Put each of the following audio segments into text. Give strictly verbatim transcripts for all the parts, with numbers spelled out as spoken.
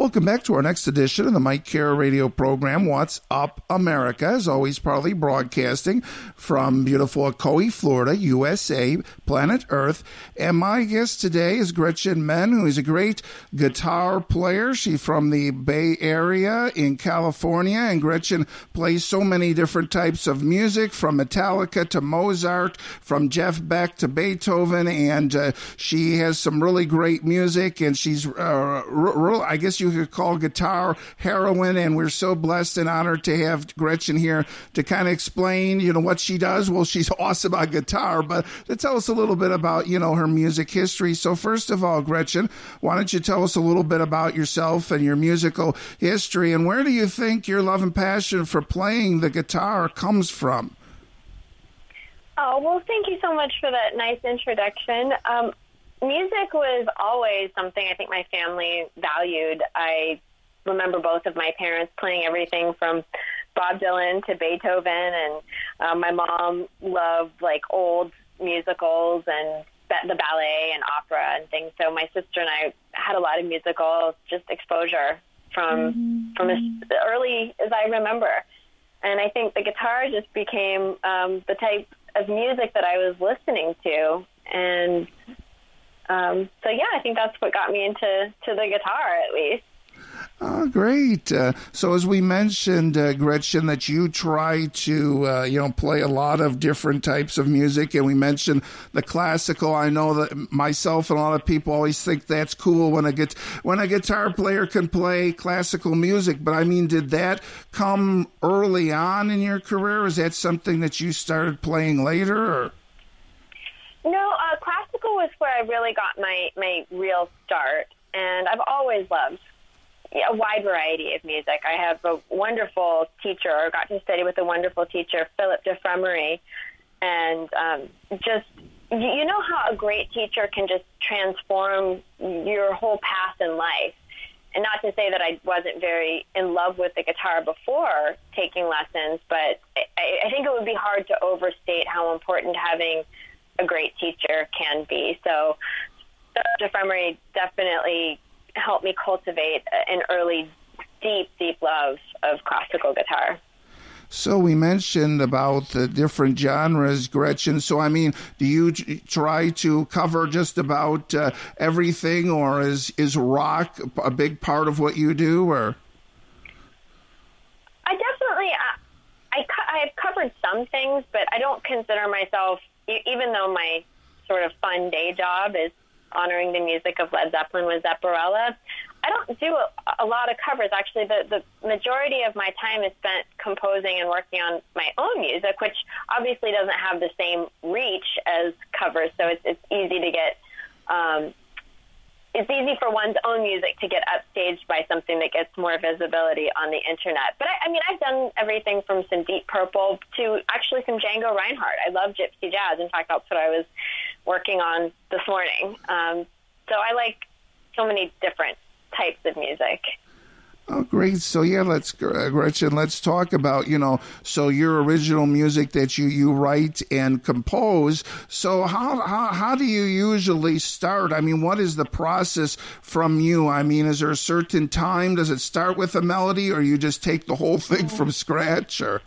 welcome back to our next edition of the Mike Kara radio program, What's Up America, as always proudly broadcasting from beautiful Ocoee, Florida, U S A, planet Earth. And my guest today is Gretchen Menn, who is a great guitar player. She's from the Bay Area in California, and Gretchen plays so many different types of music, from Metallica to Mozart, from Jeff Beck to Beethoven, and uh, she has some really great music, and she's, uh, r- r- I guess you could call guitar heroine, and we're so blessed and honored to have Gretchen here to kind of explain, you know, what she does. Well, she's awesome on guitar, but to tell us a little bit about, you know, her music history. So first of all, Gretchen, why don't you tell us a little bit about yourself and your musical history, and where do you think your love and passion for playing the guitar comes from? Oh, well, thank you so much for that nice introduction. Um, music was always something I think my family valued. I remember both of my parents playing everything from Bob Dylan to Beethoven, and uh, my mom loved like old musicals and the ballet and opera and things. So my sister and I had a lot of musical just exposure from mm-hmm. from as early as I remember. And I think the guitar just became um, the type of music that I was listening to. And um, so, yeah, I think that's what got me into to the guitar, at least. Oh, great. Uh, so as we mentioned, uh, Gretchen, that you try to, uh, you know, play a lot of different types of music, and we mentioned the classical. I know that myself and a lot of people always think that's cool when a, gu- when a guitar player can play classical music. But, I mean, did that come early on in your career? Is that something that you started playing later? Or? No, uh, classical was where I really got my, my real start, and I've always loved a wide variety of music. I have a wonderful teacher, or got to study with a wonderful teacher, Philip DeFremery, and um, just, you know how a great teacher can just transform your whole path in life. And not to say that I wasn't very in love with the guitar before taking lessons, but I, I think it would be hard to overstate how important having a great teacher can be. So DeFremery definitely helped me cultivate an early, deep, deep love of classical guitar. So we mentioned about the different genres, Gretchen. So, I mean, do you try to cover just about uh, everything, or is, is rock a big part of what you do? Or I definitely, I, I, I have covered some things, but I don't consider myself, even though my sort of fun day job is honoring the music of Led Zeppelin with Zepparella, I don't do a, a lot of covers. Actually, the, the majority of my time is spent composing and working on my own music, which obviously doesn't have the same reach as covers, so it's, it's easy to get, um, it's easy for one's own music to get upstaged by something that gets more visibility on the internet. But I, I mean, I've done everything from some Deep Purple to actually some Django Reinhardt. I love gypsy jazz. In fact, that's what I was working on this morning. Um, so I like so many different types of music. Oh, great. So, yeah, let's, uh, Gretchen, let's talk about, you know, so your original music that you, you write and compose. So how, how, how do you usually start? I mean, what is the process from you? I mean, is there a certain time? Does it start with a melody, or you just take the whole thing from scratch? Or?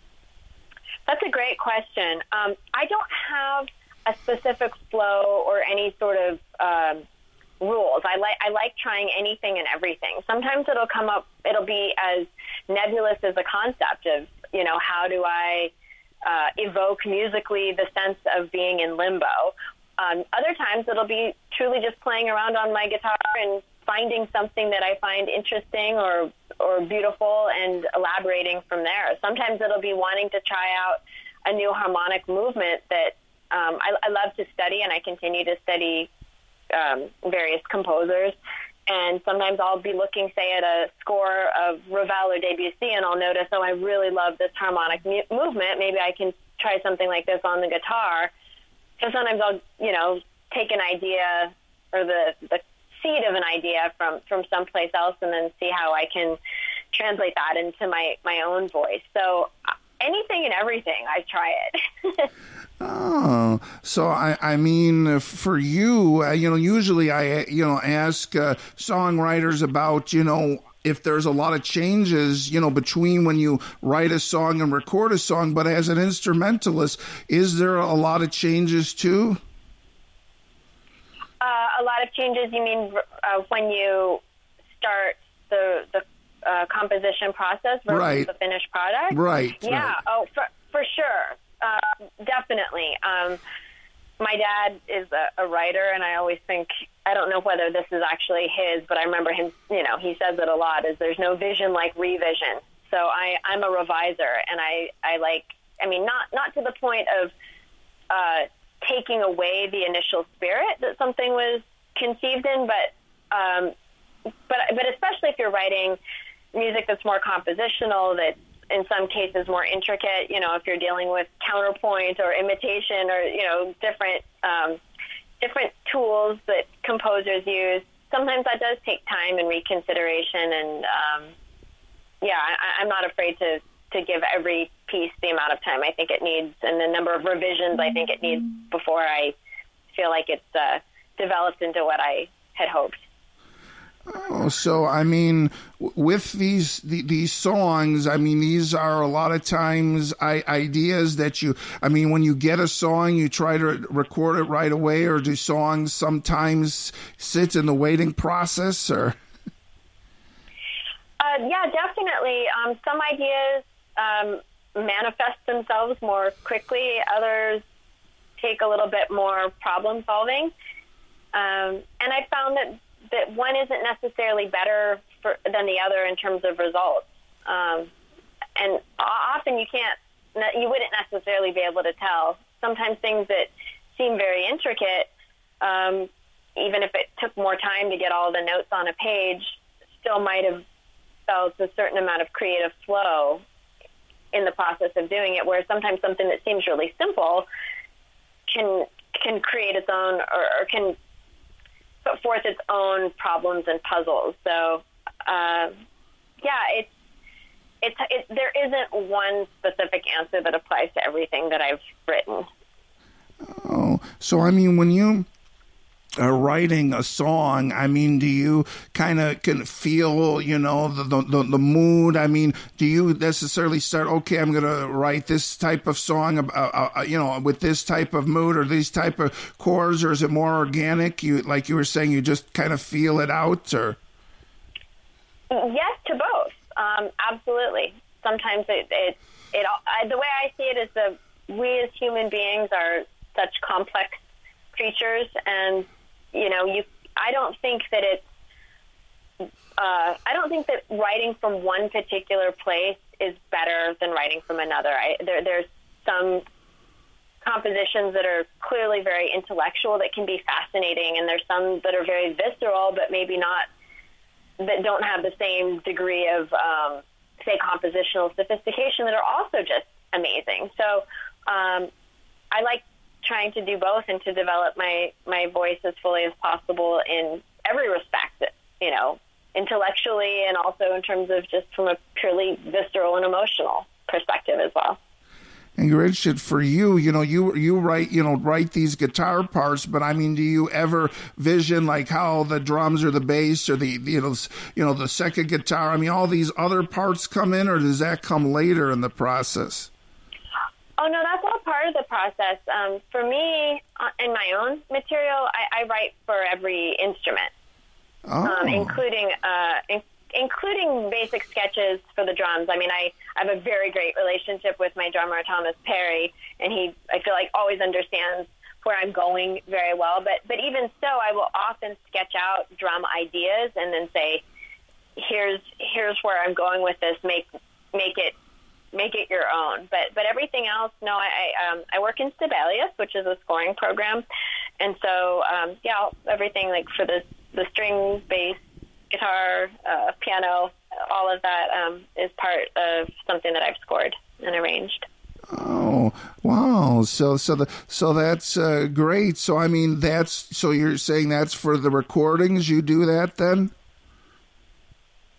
That's a great question. Um, I don't have a specific flow or any sort of um, rules. I like I like trying anything and everything. Sometimes it'll come up, it'll be as nebulous as a concept of, you know, how do I uh, evoke musically the sense of being in limbo. Um, other times it'll be truly just playing around on my guitar and finding something that I find interesting or or beautiful and elaborating from there. Sometimes it'll be wanting to try out a new harmonic movement that um, I, I love to study, and I continue to study um, various composers. And sometimes I'll be looking, say, at a score of Ravel or Debussy, and I'll notice, oh, I really love this harmonic mu- movement. Maybe I can try something like this on the guitar. So sometimes I'll, you know, take an idea or the, the seed of an idea from, from someplace else and then see how I can translate that into my, my own voice. So anything and everything, I try it. Oh, so I, I mean, for you, uh, you know, usually I, you know, ask uh, songwriters about, you know, if there's a lot of changes, you know, between when you write a song and record a song, but as an instrumentalist, is there a lot of changes too? Uh, a lot of changes, you mean uh, when you start the the uh, composition process versus right. the finished product? Right. Yeah, right. oh, for, for sure. Uh, definitely. Um, my dad is a, a writer, and I always think, I don't know whether this is actually his, but I remember him, you know, he says it a lot, is there's no vision like revision. So I, I'm a reviser, and I, I like, I mean, not, not to the point of uh, taking away the initial spirit that something was conceived in, but, um, but, but especially if you're writing music that's more compositional, that's in some cases more intricate, you know, if you're dealing with counterpoint or imitation or, you know, different um, different tools that composers use, sometimes that does take time and reconsideration. And, um, yeah, I, I'm not afraid to, to give every piece the amount of time I think it needs and the number of revisions I think it needs before I feel like it's uh, developed into what I had hoped. Oh, so I mean, with these the, these songs, I mean, these are a lot of times I, ideas that you. I mean, when you get a song, you try to record it right away, or do songs sometimes sit in the waiting process, or? Uh, yeah, definitely. Um, some ideas um, manifest themselves more quickly. Others take a little bit more problem solving, um, and I found that. that one isn't necessarily better for, than the other in terms of results. Um, and often you can't, you wouldn't necessarily be able to tell. Sometimes things that seem very intricate, um, even if it took more time to get all the notes on a page, still might have felt a certain amount of creative flow in the process of doing it, where sometimes something that seems really simple can can create its own, or, or can put forth its own problems and puzzles. So, uh, yeah, it's, it's, it, there isn't one specific answer that applies to everything that I've written. Oh, so I mean, when you are writing a song, I mean, do you kind of can feel, you know, the, the the mood? I mean, do you necessarily start, okay, I'm going to write this type of song, uh, uh, you know, with this type of mood or these type of chords, or is it more organic? You, like you were saying, you just kind of feel it out, or? Yes, to both. Um, absolutely. Sometimes it, it, it I, the way I see it is that we as human beings are such complex creatures, and you know, you. I don't think that it's. Uh, I don't think that writing from one particular place is better than writing from another. I, there, there's some compositions that are clearly very intellectual that can be fascinating, and there's some that are very visceral, but maybe not. That don't have the same degree of, um, say, compositional sophistication that are also just amazing. So, um, I like trying to do both and to develop my, my voice as fully as possible in every respect, you know, intellectually and also in terms of just from a purely visceral and emotional perspective as well. And Richard, for you, you know, you you write, you know, write these guitar parts, but I mean, do you ever vision like how the drums or the bass or the, you know, you know, the second guitar, I mean, all these other parts come in, or does that come later in the process? Oh, no, that's all part of the process. Um, for me, uh, in my own material, I, I write for every instrument, oh. um, including uh, in, including basic sketches for the drums. I mean, I, I have a very great relationship with my drummer, Thomas Perry, and he, I feel like, always understands where I'm going very well. But, but even so, I will often sketch out drum ideas and then say, here's here's where I'm going with this, make make it make it your own. But but everything else, no, I I, um, I work in Sibelius, which is a scoring program, and so um, yeah, everything like for the the string, bass, guitar, uh, piano, all of that um, is part of something that I've scored and arranged. Oh, wow. So so the so that's uh, great. So I mean, that's so you're saying that's for the recordings, you do that then?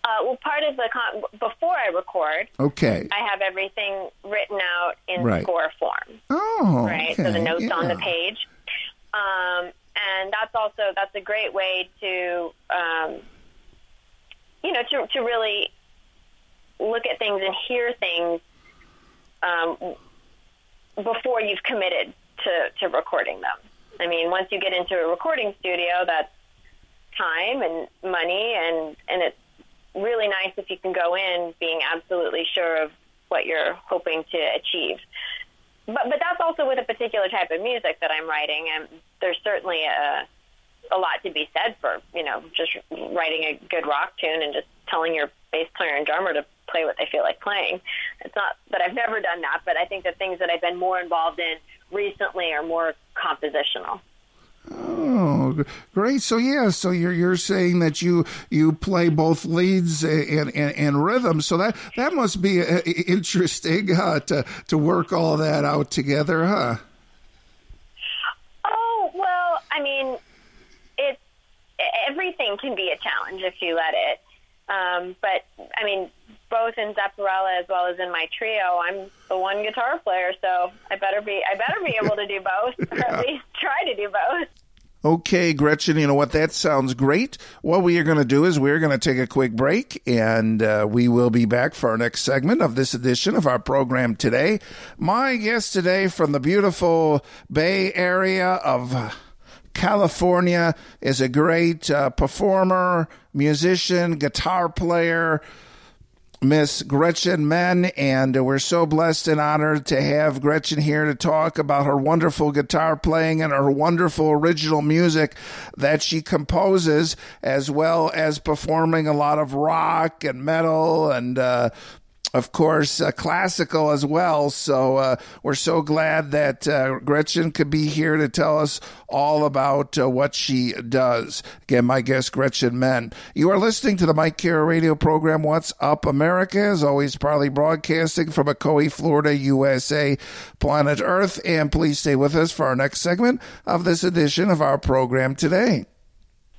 Uh, well, part of the con- before I record, okay, I have everything written out in right. score form. Oh, right. okay. So the notes yeah. on the page, um, and that's also that's a great way to, um, you know, to to really look at things and hear things um, before you've committed to, to recording them. I mean, once you get into a recording studio, that's time and money, and, and it's really nice if you can go in being absolutely sure of what you're hoping to achieve. But but that's also with a particular type of music that I'm writing, and there's certainly a a lot to be said for, you know, just writing a good rock tune and just telling your bass player and drummer to play what they feel like playing. It's not that I've never done that, but I think the things that I've been more involved in recently are more compositional. Oh, great! So yeah, so you're you're saying that you you play both leads and and, and rhythm. So that that must be uh, interesting uh, to to work all that out together, huh? Oh well, I mean, it's everything can be a challenge if you let it. Um, but I mean, both in Zepparella as well as in my trio, I'm the one guitar player, so I better be I better be able to do both, yeah. or at least try to do both. Okay, Gretchen, you know what? That sounds great. What we are going to do is we're going to take a quick break, and uh, we will be back for our next segment of this edition of our program today. My guest today from the beautiful Bay Area of California is a great uh, performer, musician, guitar player, Miss Gretchen Menn, and we're so blessed and honored to have Gretchen here to talk about her wonderful guitar playing and her wonderful original music that she composes, as well as performing a lot of rock and metal and uh of course, uh, classical as well. So uh, we're so glad that uh, Gretchen could be here to tell us all about uh, what she does. Again, my guest, Gretchen Menn. You are listening to the Mike Kara radio program, What's Up America, as always, proudly broadcasting from Ocoee, Florida, U S A, planet Earth. And please stay with us for our next segment of this edition of our program today.